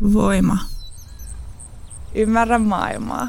Voima. Ymmärrä maailmaa.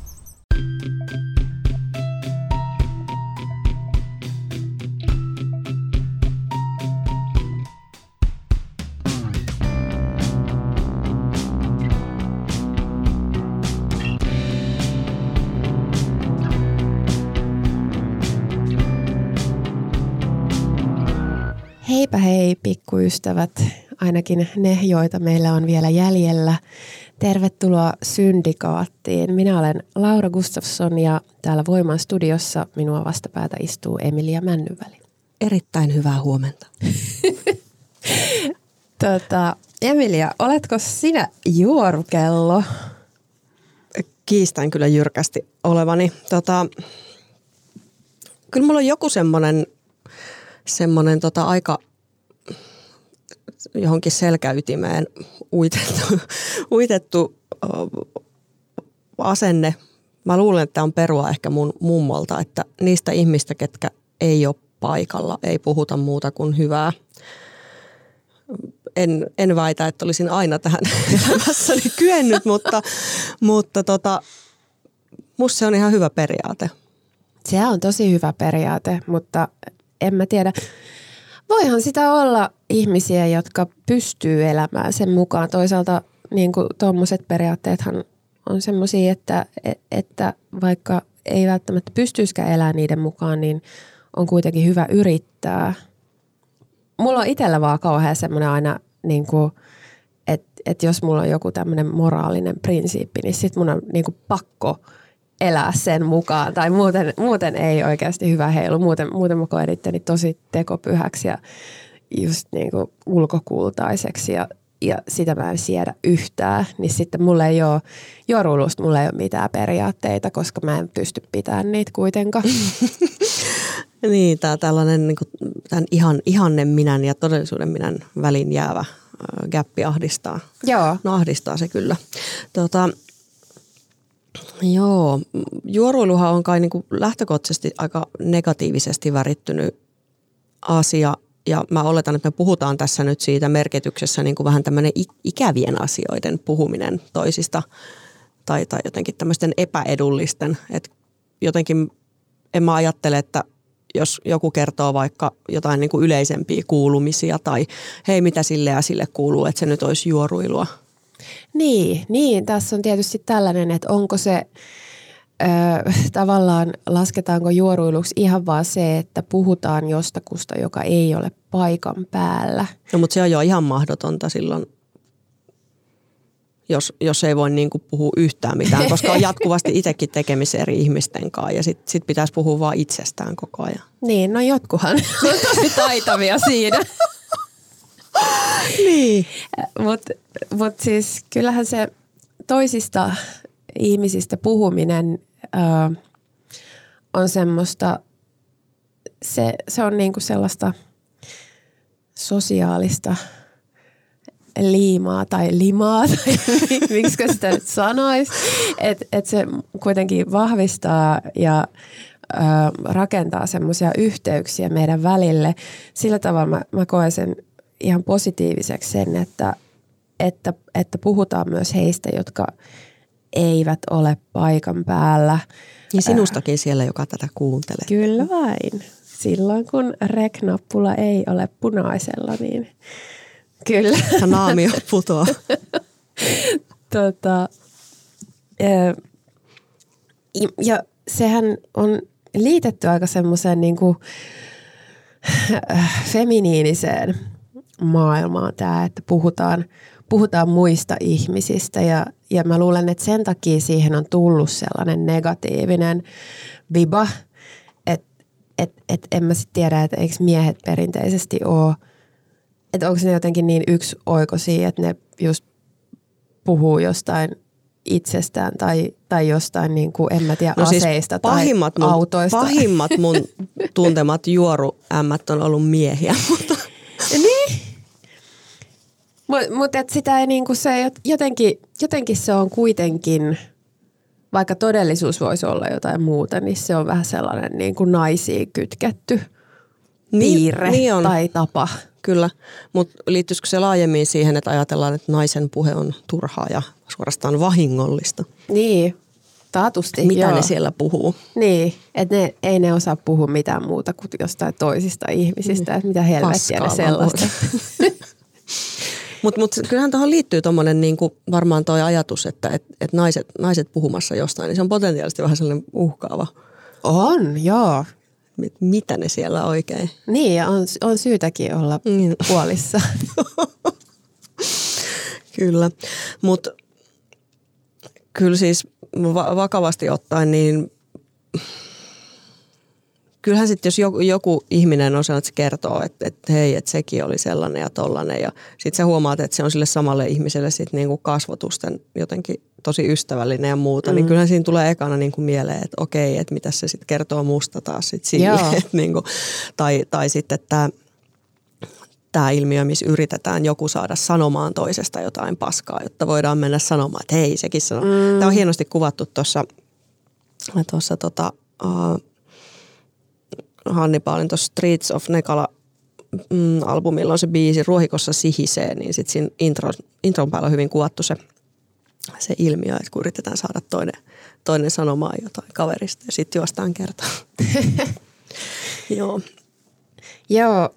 Heipä hei pikkuystävät, ainakin ne, joita meillä on vielä jäljellä. Tervetuloa Syndikaattiin. Minä olen Laura Gustafsson ja täällä Voiman studiossa minua vastapäätä istuu Emilia Männyväli. Erittäin hyvää huomenta. Emilia, oletko sinä juorukello? Kiistän kyllä jyrkästi olevani. Kyllä mulla on joku semmoinen aika johonkin selkäytimeen uitettu asenne. Mä luulen, että tämä on perua ehkä mun mummolta, että niistä ihmistä, ketkä ei ole paikalla, ei puhuta muuta kuin hyvää. En väitä, että olisin aina tähän elämässäni kyennyt, mutta musta se on ihan hyvä periaate. Se on tosi hyvä periaate, mutta en mä tiedä. Voihan sitä olla ihmisiä, jotka pystyy elämään sen mukaan. Toisaalta niin kuin tuommoiset periaatteethan on semmoisia, että vaikka ei välttämättä pystyisikään elämään niiden mukaan, niin on kuitenkin hyvä yrittää. Mulla on itsellä vaan kauhean semmoinen aina, niin kuin, että jos mulla on joku tämmöinen moraalinen prinsiippi, niin sit mun on niin kuin pakko elää sen mukaan. Tai muuten ei oikeasti hyvä heilu. Muuten mä koen itteni tosi tekopyhäksi ja just niin kuin ulkokultaiseksi ja sitä mä en siedä yhtään. Niin sitten mulla ei ole juoruilusta, mulla ei ole mitään periaatteita, koska mä en pysty pitämään niitä kuitenkaan. Niin, tällainen niin kuin, tämän ihannen minän ja todellisuuden minän välin jäävä gäppi ahdistaa. Joo. No ahdistaa se kyllä. Joo, juoruiluhan on kai niin kuin lähtökohtaisesti aika negatiivisesti värittynyt asia ja mä oletan, että me puhutaan tässä nyt siitä merkityksessä niin kuin vähän tämmöinen ikävien asioiden puhuminen toisista tai jotenkin tämmöisten epäedullisten, että jotenkin en mä ajattele, että jos joku kertoo vaikka jotain niin kuin yleisempiä kuulumisia tai hei mitä sille ja sille kuuluu, että se nyt olisi juoruilua. Niin, tässä on tietysti tällainen, että onko se tavallaan, lasketaanko juoruiluksi ihan vaan se, että puhutaan jostakusta, joka ei ole paikan päällä. No mutta se on jo ihan mahdotonta silloin, jos ei voi niin kuin puhua yhtään mitään, koska on jatkuvasti itsekin tekemisissä eri ihmisten kanssa ja sit pitäisi puhua vaan itsestään koko ajan. Niin, no jotkuhan on tosi taitavia siinä. Niin. Mut siis kyllähän se toisista ihmisistä puhuminen on semmoista, se on niinku sellaista sosiaalista liimaa tai limaa, tai miksi sitä nyt sanoisi, että se kuitenkin vahvistaa ja rakentaa semmoisia yhteyksiä meidän välille. Sillä tavalla mä koen sen ihan positiiviseksi sen, että puhutaan myös heistä, jotka eivät ole paikan päällä. Ja sinustakin siellä, joka tätä kuuntelee. Kyllä vain. Silloin kun rek-nappula ei ole punaisella, niin kyllä. Naamio putoaa. Ja sehän on liitetty aika semmoiseen niin kuin feminiiniseen maailmaan tämä, että puhutaan muista ihmisistä ja mä luulen, että sen takia siihen on tullut sellainen negatiivinen viba, että en mä sitten tiedä, että eikö miehet perinteisesti ole, että onko ne jotenkin niin yksioikoisia, että ne just puhuu jostain itsestään tai jostain niin kuin, en mä tiedä, aseista siis tai autoista. Pahimmat mun tuntemat juoruämmät on ollut miehiä, mutta niin. Mutta sitä ei niinku se jotenkin se on kuitenkin, vaikka todellisuus voisi olla jotain muuta, niin se on vähän sellainen niinku naisiin kytketty piirre niin on. Tai tapa. kyllä. Mutta liittyisikö se laajemmin siihen, että ajatellaan, että naisen puhe on turhaa ja suorastaan vahingollista? Niin, taatusti. Mitä ne siellä puhuu? Niin, että ei ne osaa puhua mitään muuta kuin jostain toisista ihmisistä, että mitä helvettiä ne sellaista. Mutta kyllähän tuohon liittyy tuommoinen niinku, varmaan tuo ajatus, että naiset puhumassa jostain, niin se on potentiaalisesti vähän sellainen uhkaava. On, joo. Mitä ne siellä oikein? Niin, ja on syytäkin olla huolissa. Kyllä, mutta kyllä siis vakavasti ottaen, niin kyllähän sitten jos joku ihminen on sellainen, että se kertoo, että hei, että sekin oli sellainen ja tollainen ja sitten sä huomaat, että se on sille samalle ihmiselle sitten niinku kasvotusten jotenkin tosi ystävällinen ja muuta, niin kyllähän siinä tulee ekana niinku mieleen, että okei, että mitä se sitten kertoo musta taas sitten siihen. Niinku, tai sitten, että tämä ilmiö, missä yritetään joku saada sanomaan toisesta jotain paskaa, jotta voidaan mennä sanomaan, että hei, sekin sanoo. Tämä on hienosti kuvattu tuossa Hannibalin tuossa Streets of Nekala albumilla on se biisi Ruohikossa sihisee, niin sitten siinä intron päällä on hyvin kuvattu se ilmiö, että kun yritetään saada toinen sanomaan jotain kaverista ja sitten juostaan kertaan. Joo. Joo,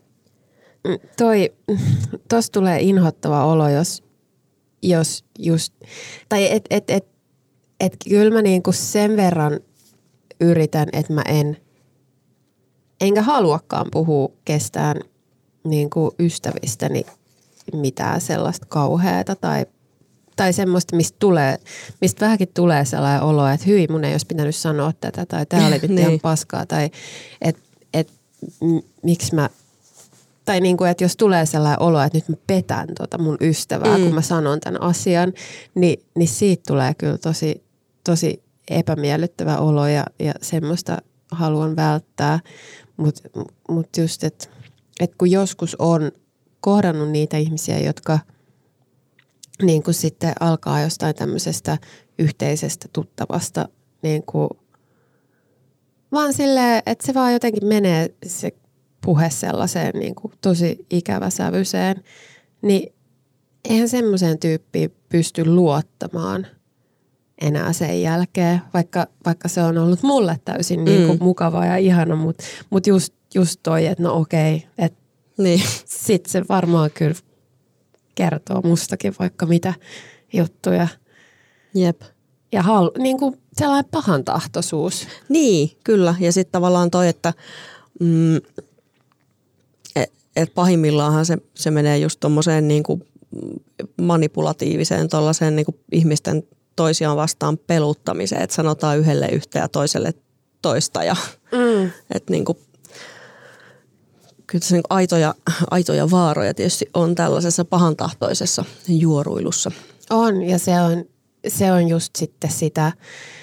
tossa tulee inhottava olo, jos just, tai et kyllä mä niinku sen verran yritän, että mä enkä haluakaan puhua kestään niinku ystävistäni mitään sellaista kauheata tai semmoista, mistä vähänkin tulee sellainen olo, että hyi, mun ei olisi pitänyt sanoa tätä tai tää oli nyt ihan paskaa tai että miksi mä, tai niinku, että jos tulee sellainen olo, että nyt mä petän mun ystävää, kun mä sanon tämän asian, niin siitä tulee kyllä tosi epämiellyttävä olo ja semmoista haluan välttää, mutta just, että kun joskus on kohdannut niitä ihmisiä, jotka niin kuin sitten alkaa jostain tämmöisestä yhteisestä tuttavasta niin kuin vaan silleen, että se vaan jotenkin menee se puhe sellaiseen niin kuin tosi ikäväsävyiseen, niin eihän semmoiseen tyyppiin pysty luottamaan enää sen jälkeen, vaikka se on ollut mulle täysin niin kuin mukava ja ihana, mutta just toi, että no okei, että niin. sit se varmaan kyllä kertoo mustakin vaikka mitä juttuja. Jep. Ja niin kuin sellainen pahantahtoisuus. Niin, kyllä. Ja sitten tavallaan toi, että et pahimmillaanhan se menee just tommoseen niin kuin manipulatiiviseen tollaiseen niin kuin ihmisten toisiaan vastaan peluttamiseen, että sanotaan yhdelle yhtä ja toiselle toista. Ja, että niin kuin, kyllä se niin aitoja vaaroja tietysti on tällaisessa pahantahtoisessa juoruilussa. On, ja se on just sitten sitä,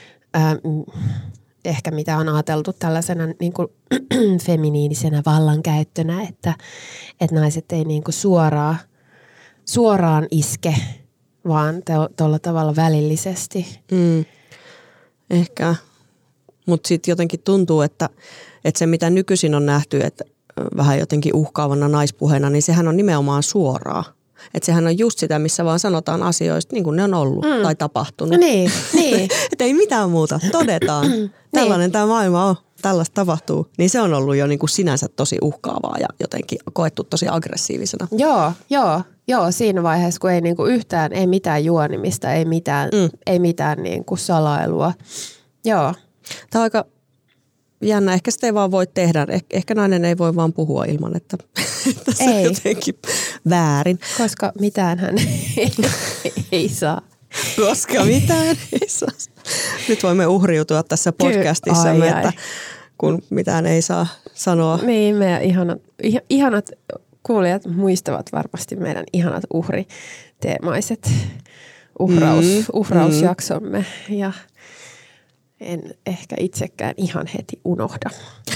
ehkä mitä on ajateltu tällaisena niin kuin feminiinisenä vallankäyttönä, että naiset ei niin kuin suoraan iske, vaan tuolla tavalla välillisesti. Ehkä, mutta sitten jotenkin tuntuu, että se mitä nykyisin on nähty, että vähän jotenkin uhkaavana naispuheena, niin sehän on nimenomaan suoraa. Että sehän on just sitä, missä vaan sanotaan asioista niin kuin ne on ollut tai tapahtunut. Niin. Että ei mitään muuta, todetaan. Tällainen tämä maailma on, tällaista tapahtuu. Niin se on ollut jo niin kuin sinänsä tosi uhkaavaa ja jotenkin koettu tosi aggressiivisena. Joo, siinä vaiheessa, kun ei niinku yhtään, ei mitään juonimista, ei mitään niinku salailua. Joo. Tämä on aika jännä. Ehkä sitä ei vaan voi tehdä. Ehkä nainen ei voi vaan puhua ilman, että se on jotenkin väärin. Koska mitään hän ei saa. Koska mitään ei saa. Nyt voimme uhriutua tässä podcastissamme, että kun mitään ei saa sanoa. Niin, meidän ihanat kuulijat muistavat varmasti meidän ihanat uhriteemaiset uhrausjaksomme ja en ehkä itsekään ihan heti unohda.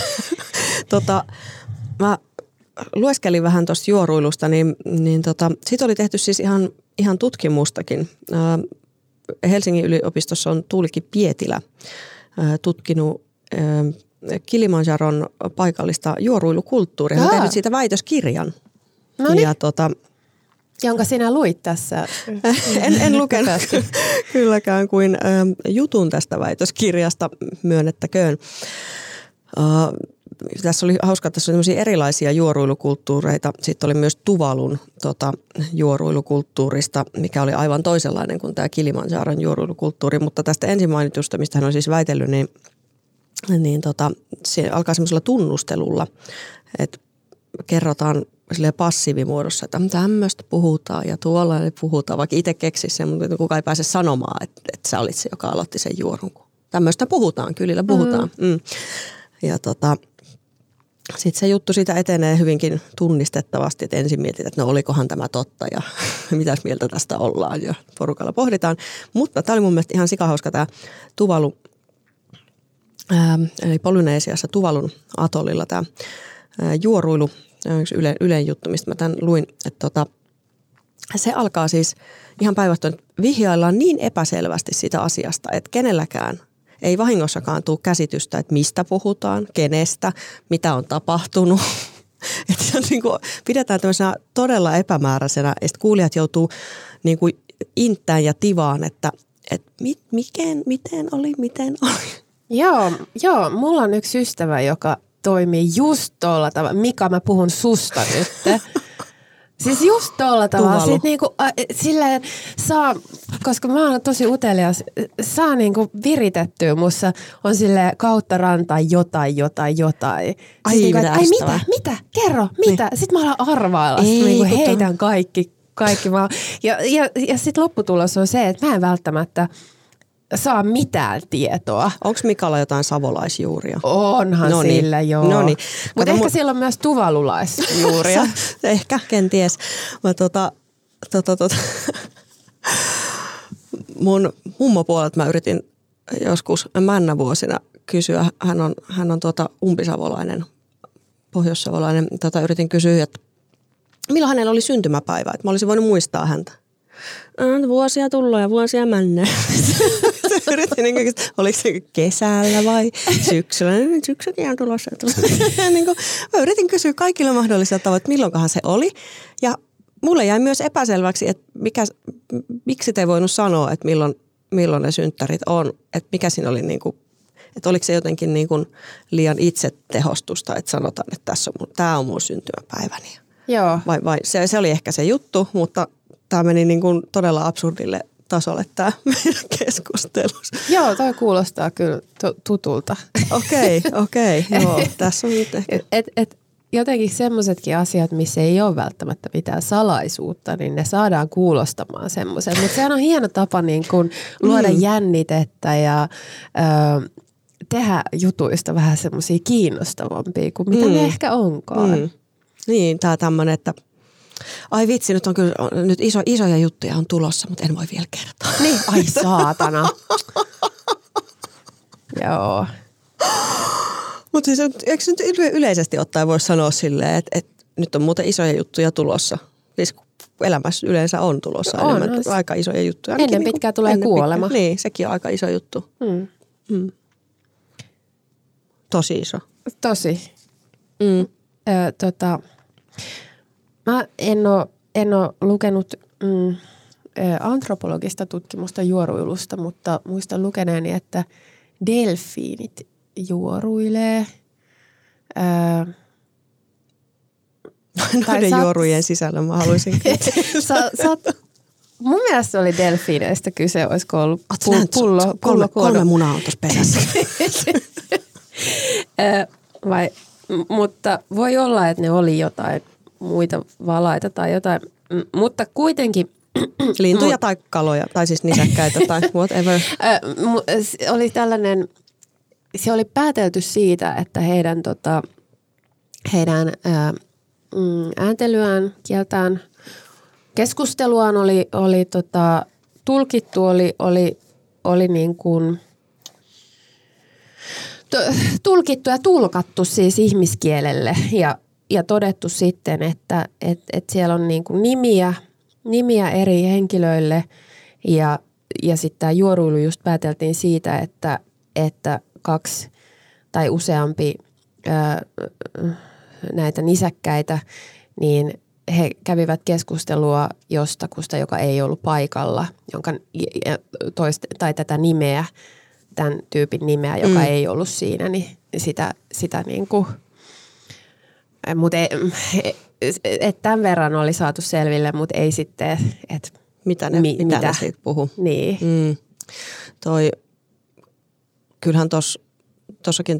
Mä lueskelin vähän tuosta juoruilusta, niin siitä oli tehty siis ihan tutkimustakin. Helsingin yliopistossa on Tuulikki Pietilä tutkinut Kilimanjaron paikallista juoruilukulttuuria. Hän on tehnyt siitä väitöskirjan. Noniin. Ja Jonka sinä luit tässä. En lukenut kylläkään kuin jutun tästä väitöskirjasta, myönnettäköön. Tässä oli hauska, että tässä oli erilaisia juoruilukulttuureita. Sitten oli myös Tuvalun juoruilukulttuurista, mikä oli aivan toisenlainen kuin tämä Kilimanjaron juoruilukulttuuri. Mutta tästä ensin mainitusta, mistä hän on siis väitellyt, se alkaa semmoisella tunnustelulla, että kerrotaan silleen passiivimuodossa, että tämmöistä puhutaan ja tuolla puhutaan, vaikka itse keksisi sen, mutta kukaan ei pääse sanomaan, että sä olit se, joka aloitti sen juorun. Tämmöistä puhutaan, kylillä puhutaan. Ja sitten se juttu siitä etenee hyvinkin tunnistettavasti, että ensin mietitään, että no olikohan tämä totta ja mitäs mieltä tästä ollaan ja porukalla pohditaan. Mutta tämä oli mun mielestä ihan sikahauska tämä Tuvalu, eli Polyneesiassa Tuvalun atollilla tämä juoruilu, yksi Ylen juttu, mistä mä tämän luin, että se alkaa siis ihan päinvastoin, että vihjaillaan niin epäselvästi sitä asiasta, että kenelläkään ei vahingossakaan tule käsitystä, että mistä puhutaan, kenestä, mitä on tapahtunut. Että se on niin kuin, pidetään tämmöisenä todella epämääräisenä, ja sitten kuulijat joutuu niin kuin inttään ja tivaan, että miten oli. Joo, mulla on yksi ystävä, joka toimii just tuolla tavalla. Mika, mä puhun susta nyt. Siis just tuolla tavalla. Sitten niinku, silleen saa, koska mä oon tosi utelias, saa niinku viritettyä mussa on silleen kautta rantaa jotain. Ai, niinku, mitä? Kerro, mitä? Niin. Sitten mä alan arvailla. Sitten niinku heitän kaikki vaan. Ja sitten lopputulos on se, että mä en välttämättä saa mitään tietoa. Onko Mikalla jotain savolaisjuuria? Onhan sillä, joo. Noniin. Mutta ehkä siellä on myös tuvalulaisjuuria. Ehkä, kenties. Mun mummopuolelta mä yritin joskus männävuosina kysyä. Hän on umpisavolainen, pohjoissavolainen. Yritin kysyä, että milloin hänellä oli syntymäpäivä. Että mä olisin voinut muistaa häntä. Vuosia tullut ja vuosia männä. Yritin, oliko se kesällä vai syksyllä? Syksykin on tulossa. Mä yritin kysyä kaikilla mahdollisilla tavoilla, että milloinkohan se oli. Ja mulle jäi myös epäselväksi, että miksi te ei voinut sanoa, että milloin ne synttärit on. Että mikä siinä oli, että oliko se jotenkin liian itsetehostusta, että sanotaan, että tämä on mun syntymäpäiväni. Joo. Vai se oli ehkä se juttu, mutta tämä meni todella absurdille tasolle tämä meidän keskustelus. Joo, toi kuulostaa kyllä tutulta. Okei. Joo, tässä on nyt ehkä. Jotenkin semmoisetkin asiat, missä ei ole välttämättä mitään salaisuutta, niin ne saadaan kuulostamaan semmoisen. Mutta sehän on hieno tapa niin kun luoda jännitettä ja tehdä jutuista vähän semmoisia kiinnostavampia kuin mitä ne ehkä onkaan. Niin, tämä tämmöinen, että ai vitsi, nyt on kyllä nyt isoja juttuja on tulossa, mutta en voi vielä kertoa. Niin, ai saatana. Joo. Mutta siis eikö nyt yleisesti ottaen voi sanoa silleen, että nyt on muuten isoja juttuja tulossa? Siis elämässä yleensä on tulossa enemmän aika isoja juttuja. Ennen pitkään tulee kuolema. Niin, sekin on aika iso juttu. Tosi iso. Tosi. Mä en ole lukenut antropologista tutkimusta juoruilusta, mutta muistan lukeneeni, että delfiinit juoruilee. Noiden juorujen sisällä mä haluaisin. Mun mielestä oli delfiineistä kyse, olisiko ollut pullo. Kolme munaa on tuossa perässä. Mutta voi olla, että ne oli jotain muita valaita tai jotain, mutta kuitenkin. Lintuja tai kaloja, tai siis nisäkkäitä tai whatever. Oli tällainen, se oli päätelty siitä, että heidän ääntelyään, kieltään, keskusteluaan oli tulkittu, oli niin kuin tulkittu ja tulkattu siis ihmiskielelle ja todettu sitten, että siellä on niin kuin nimiä eri henkilöille ja sitten tämä juoruilu just pääteltiin siitä, että 2 tai useampi näitä nisäkkäitä, niin he kävivät keskustelua jostakusta, joka ei ollut paikalla, jonka tai tätä nimeä, tämän tyypin nimeä, joka ei ollut siinä, niin sitä niin kuin, mutta tämän verran oli saatu selville, mutta ei sitten, että mitä ne siitä puhuu. Niin. Kyllähän tuossakin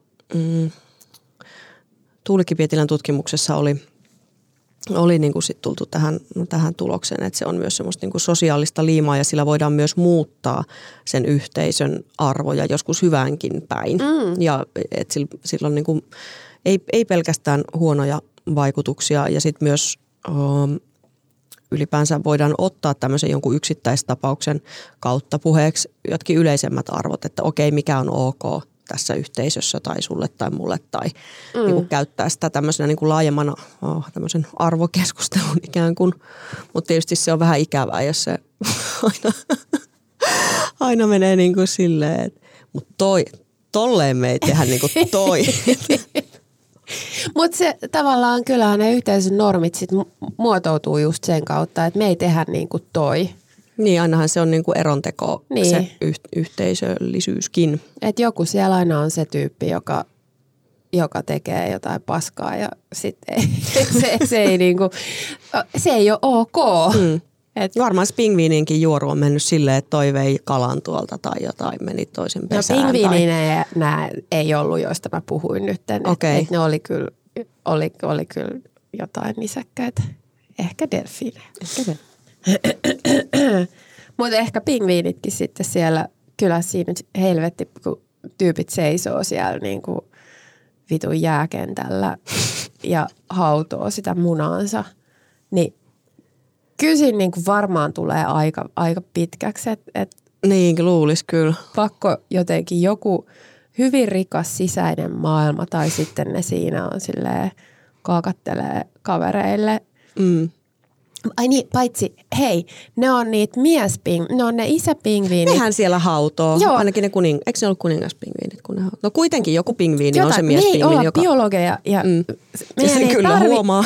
Tuulikki Pietilän tutkimuksessa oli niin kuin sit tultu tähän tulokseen, että se on myös semmoista niin kuin sosiaalista liimaa ja sillä voidaan myös muuttaa sen yhteisön arvoja joskus hyväänkin päin. Ja että sillä on niin kuin, ei pelkästään huonoja vaikutuksia ja sitten myös ylipäänsä voidaan ottaa tämmöisen jonkun yksittäistapauksen kautta puheeksi jotkin yleisemmät arvot, että okei, mikä on ok tässä yhteisössä tai sulle tai mulle tai niin kuin käyttää sitä tämmöisenä niin kuin laajemmana tämmöisen arvokeskustelun ikään kuin. Mutta tietysti se on vähän ikävää, jos se aina menee niin kuin silleen, että mutta tolleen me ei tehdä niin kuin toi. Mutta se tavallaan kyllähän ne yhteisön normit sit muotoutuu just sen kautta, että me ei tehdä niin kuin toi. Niin, ainahan se on niin kuin eronteko, niin. Se yhteisöllisyyskin. Että joku siellä aina on se tyyppi, joka tekee jotain paskaa ja sitten se ei niinku, se ei ole ok. Varmaan pingviininkin juoru on mennyt silleen, että toi vei kalan tuolta tai jotain meni toisen pesään. No pingviinejä nämä ei ollut, joista mä puhuin nyt. Okay. Ne oli kyllä jotain nisäkkäitä. Ehkä delfiinejä. Mutta ehkä pingviinitkin sitten siellä, kyllä siinä helvetti, kun tyypit seisoo siellä niinku vitun jääkentällä ja hautoo sitä munaansa, niin kyllä siinä niinku varmaan tulee aika pitkäksi. Niin, luulisi kyllä. Pakko jotenkin joku hyvin rikas sisäinen maailma tai sitten ne siinä on silleen kaakattelee kavereille. Ai niin, paitsi, hei, ne on niitä ne on ne isäpingviinit. Nehän siellä hautoo. Joo. Ainakin ne eikö ne ollut kuningaspingviinit, kun ne hautoo? No kuitenkin joku pingviini on se miespingviini, joka... Me ei olla joka... biologeja ja meidän ei kyllä huomaa.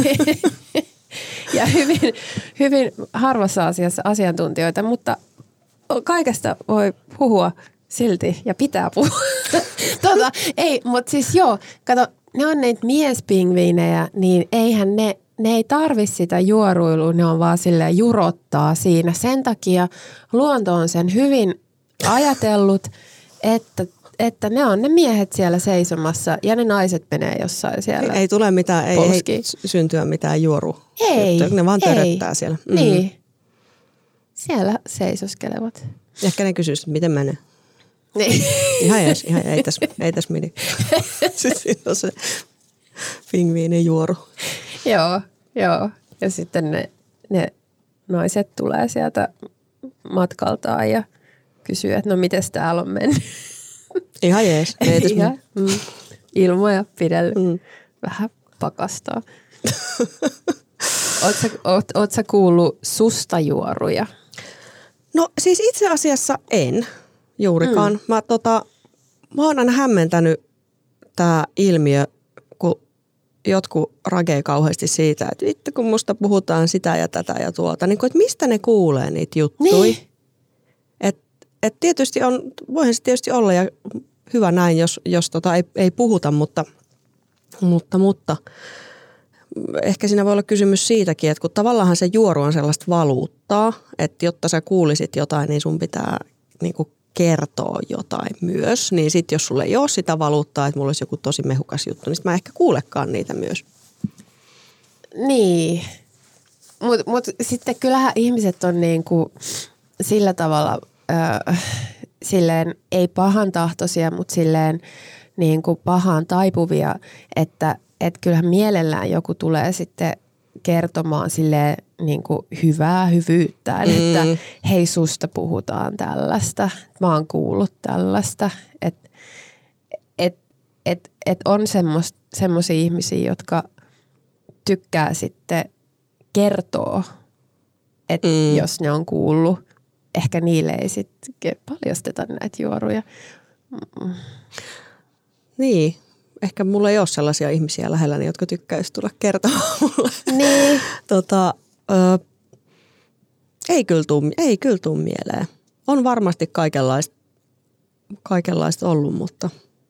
Ja hyvin harvassa asiassa asiantuntijoita, mutta kaikesta voi puhua silti ja pitää puhua. Ei, mutta siis joo, kato, ne on niitä miespingviinejä, niin eihän ne ei tarvi sitä juoruilua, ne on vaan silleen jurottaa siinä. Sen takia luonto on sen hyvin ajatellut, että ne on ne miehet siellä seisomassa ja ne naiset menee jossain siellä. Ei tule mitään, ei syntyä mitään juoru. Ei. Ne vaan töröttää siellä. Niin. Siellä seisoskelevat. Ehkä ne kysyy, että miten menee. Niin. Ihan ei tässä meni. Sitten on se pingviinin juoru. Joo. Ja sitten ne naiset tulee sieltä matkaltaan ja kysyy, että no mites täällä on mennyt. Ihan jees. Ilmoja pidellyt. Vähän pakastaa. Oot sä kuullut sustajuoruja? No siis itse asiassa en juurikaan. Mä oon aina hämmentänyt tää ilmiö, kun jotkut ragee kauheasti siitä, että vittu kun musta puhutaan sitä ja tätä ja tuota. Niin kun, että mistä ne kuulee niitä juttuja? Niin. Et tietysti voihan se tietysti olla ja hyvä näin, jos ei puhuta, mutta ehkä siinä voi olla kysymys siitäkin, että kun tavallaan se juoru on sellaista valuuttaa, että jotta sä kuulisit jotain, niin sun pitää niinku kertoa jotain myös. Niin sitten jos sulle ei ole sitä valuuttaa, että mulla olisi joku tosi mehukas juttu, niin sit mä ehkä kuulekaan niitä myös. Niin, mutta sitten kyllähän ihmiset on niinku sillä tavalla... silleen ei pahantahtoisia, mutta silleen niin kuin pahaan taipuvia, että kyllähän mielellään joku tulee sitten kertomaan silleen niin kuin hyvää hyvyyttään, että hei susta puhutaan tällaista, mä oon kuullut tällaista, että on semmoisia ihmisiä, jotka tykkää sitten kertoa, että jos ne on kuullut. Ehkä niille ei sitten paljasteta näitä juoruja. Niin, ehkä mulla ei ole sellaisia ihmisiä lähelläni, jotka tykkäisi tulla kertomaan mulle. Niin. Ei kyllä tuu mieleen. On varmasti kaikenlaista ollut, mutta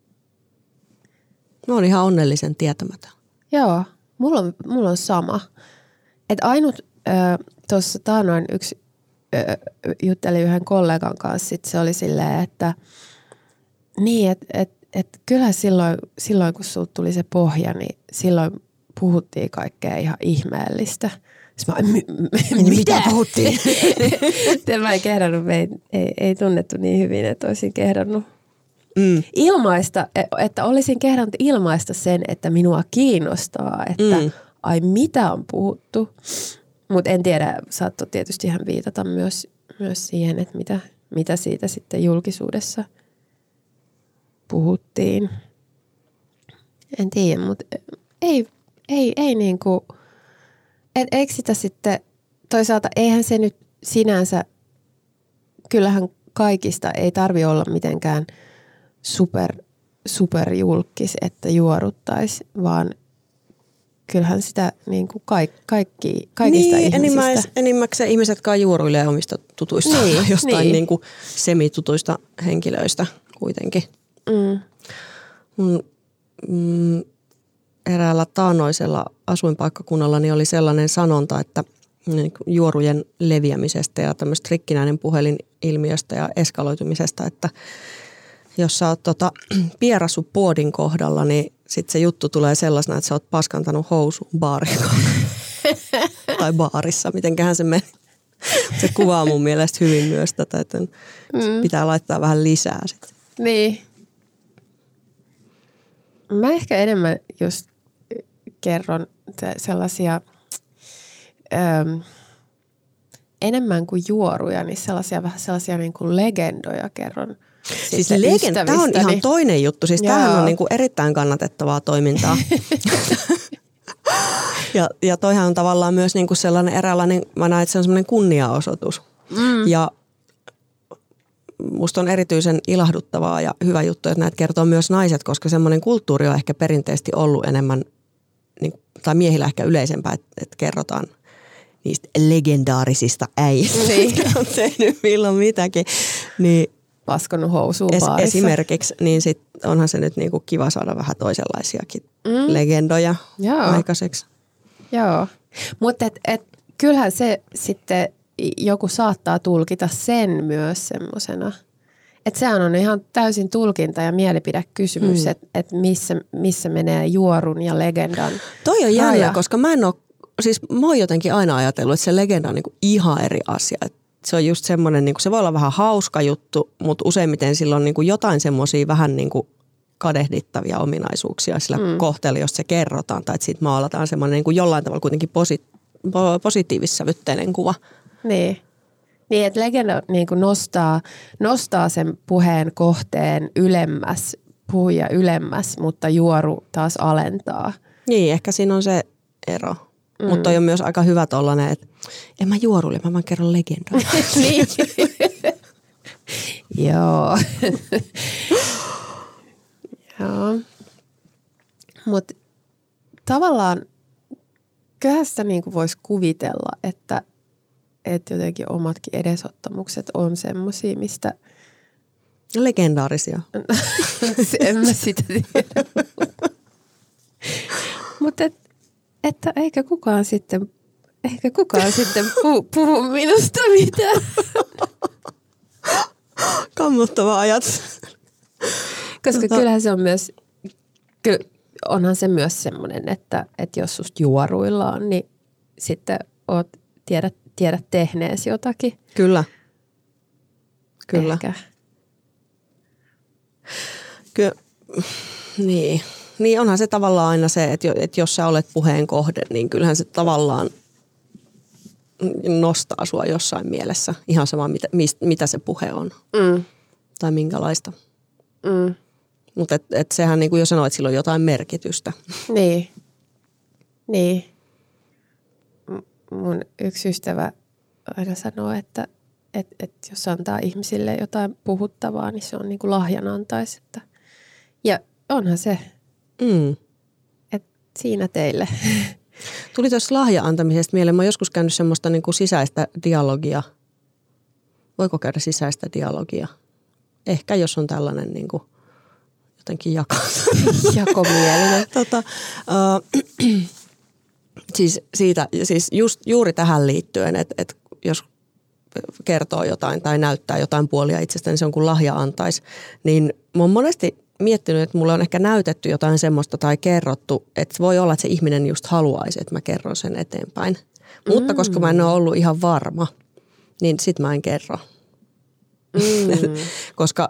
mä oon ihan onnellisen tietämätön. Joo, mulla on sama. Et ainut tuossa taannoin yksi jutteli yhden kollegan kanssa, sit se oli silleen, että niin, että kyllä silloin kun sulta tuli se pohja, niin silloin puhuttiin kaikkea ihan ihmeellistä. Mitä puhuttiin? Mä en kehdannut, ei tunnettu niin hyvin, että olisin kehdannut ilmaista, että olisin kehdannut ilmaista sen, että minua kiinnostaa, että ai mitä on puhuttu. Mutta en tiedä, saattoi tietysti ihan viitata myös siihen, että mitä siitä sitten julkisuudessa puhuttiin. En tiedä, mutta ei niinku, eikö sitä sitten, toisaalta eihän se nyt sinänsä, kyllähän kaikista ei tarvitse olla mitenkään superjulkis, että juoruttaisi, vaan kyllähän sitä niin kuin kaikista niin, ihmisistä. Enimmäkseen ihmiset, jotka juoruilee omista tutuista, jostain niin kuin semitutuista henkilöistä kuitenkin. Eräällä taannoisella asuinpaikkakunnalla oli sellainen sanonta, että juorujen leviämisestä ja tämmöistä rikkinäinen puhelin-ilmiöstä ja eskaloitumisesta, että jos sä oot pierassu puodin kohdalla, niin sit se juttu tulee sellaisena, että sä oot paskantanut housuun baarissa. Tai baarissa, mitenköhän se meni. Se kuvaa mun mielestä hyvin myös tätä, että pitää laittaa vähän lisää sitten. Niin. Mä ehkä enemmän just kerron sellaisia, enemmän kuin juoruja, niin vähän sellaisia niin kuin legendoja kerron. Siis tämä on ihan toinen juttu. Siis tämähän on niin kuin erittäin kannatettavaa toimintaa. ja toihan on tavallaan myös niin kuin sellainen eräänlainen, mä näen, että se on semmoinen kunniaosoitus. Ja musta on erityisen ilahduttavaa ja hyvä juttu, että näitä kertoo myös naiset, koska semmoinen kulttuuri on ehkä perinteisesti ollut enemmän, tai miehillä ehkä yleisempää, että kerrotaan niistä legendaarisista äijistä, jotka on tehnyt milloin mitäkin. Niin paskonut housuun baarissa. Esimerkiksi, niin sit onhan se nyt niinku kiva saada vähän toisenlaisiakin legendoja aikaiseksi. Joo, mutta kyllähän se sitten joku saattaa tulkita sen myös semmosena. Että sehän on ihan täysin tulkinta- ja mielipidekysymys, että missä menee juorun ja legendan Toi on jännä, koska mä oon jotenkin aina ajatellut, että se legenda on niinku ihan eri asia. Se on just semmoinen, niin se voi olla vähän hauska juttu, mutta useimmiten sillä on niin kuin jotain semmoisia vähän niin kuin kadehdittavia ominaisuuksia sillä kohteella, jos se kerrotaan. Tai että siitä maalataan semmoinen niin kuin jollain tavalla kuitenkin positiivissävytteinen kuva. Niin, että legenda niin kuin nostaa sen puheen kohteen ylemmäs, puhuja ylemmäs, mutta juoru taas alentaa. Niin, ehkä siinä on se ero. Mutta toi on myös aika hyvä tollainen, että en mä juoruille, mä vaan kerron legendaa. Niin. Joo. Joo. Mutta tavallaan kyllähän sitä niinku voisi kuvitella, että jotenkin omatkin edesottamukset on semmosia, mistä legendaarisia. En mä sitä tiedä. Mutta että eikä kukaan sitten puhu minusta mitään. Kammottava ajatus. Koska kyllähän se on myös, onhan se myös semmoinen, että jos susta juoruillaan, niin sitten tiedät tehneesi jotakin. Kyllä. Ehkä. Niin onhan se tavallaan aina se, että jos sä olet puheen kohde, niin kyllähän se tavallaan nostaa sua jossain mielessä. Ihan sama, mitä se puhe on. Tai minkälaista. Mutta sehän niin kuin jo sanoo, että sillä on jotain merkitystä. Niin. Mun yksi ystävä aina sanoo, että jos antaa ihmisille jotain puhuttavaa, niin se on niin kuin lahjan antaisi. Ja onhan se Et siinä teille. Tuli tuossa lahja-antamisesta mieleen. Mä oon joskus käynyt semmoista niin kuin sisäistä dialogia. Voiko käydä sisäistä dialogia? Ehkä jos on tällainen niin kuin jotenkin jakomielinen. Siis juuri tähän liittyen, että jos kertoo jotain tai näyttää jotain puolia itsestäni, niin se on kuin lahja antaisi. Niin mä oon monesti miettinyt, että mulle on ehkä näytetty jotain semmoista tai kerrottu, että voi olla, että se ihminen just haluaisi, että mä kerron sen eteenpäin. Mutta koska mä en ole ollut ihan varma, niin sit mä en kerro. Koska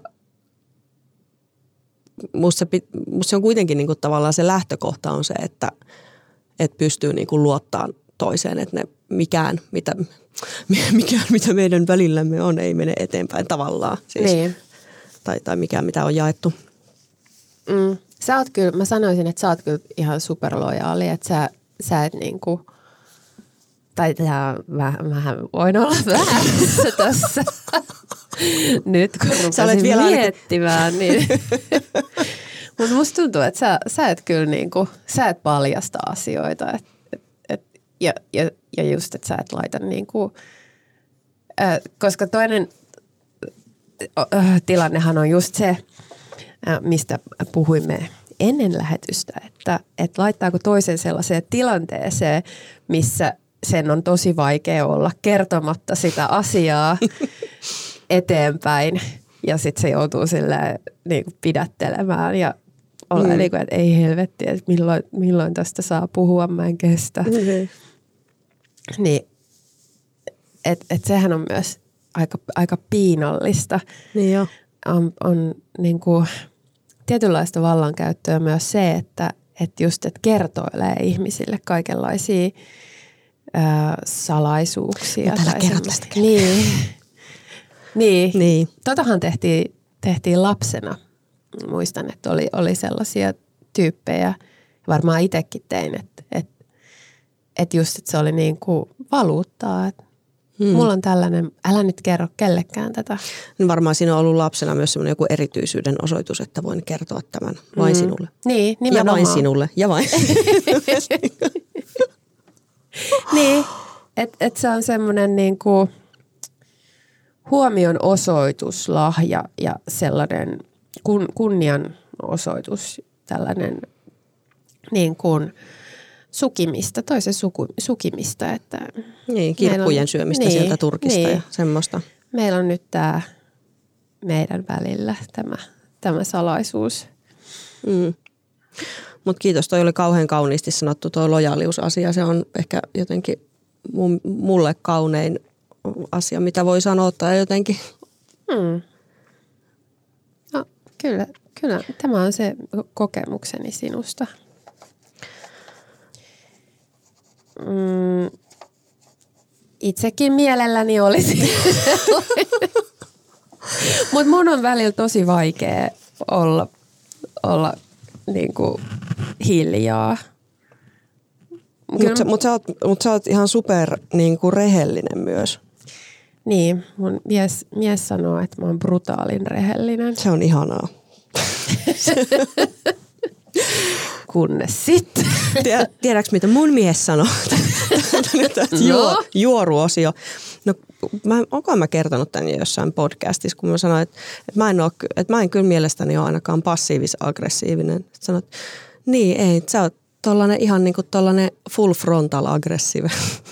musta se on kuitenkin niinku tavallaan se lähtökohta on se, että pystyy niinku luottamaan toiseen, että mitä meidän välillämme on, ei mene eteenpäin tavallaan. Siis, niin. Tai mitä on jaettu. Sä oot kyllä, mä sanoisin, että sä oot kyllä ihan superlojaali, että sä et niinku, tai vähän voin olla väärässä tässä. Nyt kun rupesin miettimään, niin. Mutta musta tuntuu, että sä et kyllä niinku, sä et paljasta asioita. Ja just, että sä et laita niinku, koska toinen tilannehan on just se, mistä puhuimme ennen lähetystä, että laittaako toisen sellaiseen tilanteeseen, missä sen on tosi vaikea olla kertomatta sitä asiaa eteenpäin ja sitten se joutuu silleen niin kuin pidättelemään ja olla niin kuin, että ei helvetti, että milloin tästä saa puhua, mä en kestä. Niin, että sehän on myös aika piinallista. Niin jo. On niin kuin tietynlaista vallankäyttöä myös se, että just että kertoilee ihmisille kaikenlaisia salaisuuksia. Mutta älä kerro tästä Niin. Totahan tehtiin lapsena. Muistan, että oli sellaisia tyyppejä, varmaan itsekin tein, että just, että se oli niin kuin valuuttaa, että mulla on tällainen, älä nyt kerro kellekään tätä. Niin varmaan siinä on ollut lapsena myös semmoinen joku erityisyyden osoitus, että voin kertoa tämän vain sinulle. Niin, nimenomaan. Ja vain sinulle, ja vain. Niin, että se on semmoinen niin kuin huomion osoitus, lahja ja sellainen kunnian osoitus, tällainen niin kuin sukimista, toisen sukimista. Että niin, kirppujen syömistä sieltä Turkista ja semmoista. Meillä on nyt tämä meidän välillä tämä salaisuus. Mutta kiitos, toi oli kauhean kauniisti sanottu tuo lojaaliusasia. Se on ehkä jotenkin mulle kaunein asia, mitä voi sanoa tai jotenkin. No, kyllä. Tämä on se kokemukseni sinusta. Itsekin mielelläni olisi. Mutta mun on välillä tosi vaikea olla niinku hiljaa. Mutta sä oot ihan super niinku rehellinen myös. Niin, mun mies sanoo, että mä oon brutaalin rehellinen. Se on ihanaa. Kunnes sitten. Tiedätkö, mitä mun mies sanoo? Juoruosio. No, onkohan mä kertonut tämän jossain podcastissa, kun mä sanoin, että mä en kyllä mielestäni ole ainakaan passiivis-aggressiivinen. Sanoit, niin ei, sä oot tollanen ihan niin kuin tollanen full frontal aggressive.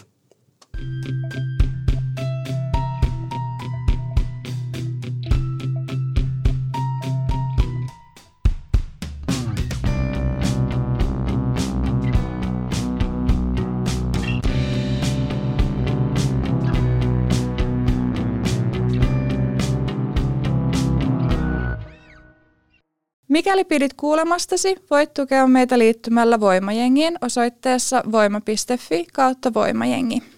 Mikäli pidit kuulemastasi, voit tukea meitä liittymällä Voimajengiin osoitteessa voima.fi/voimajengi.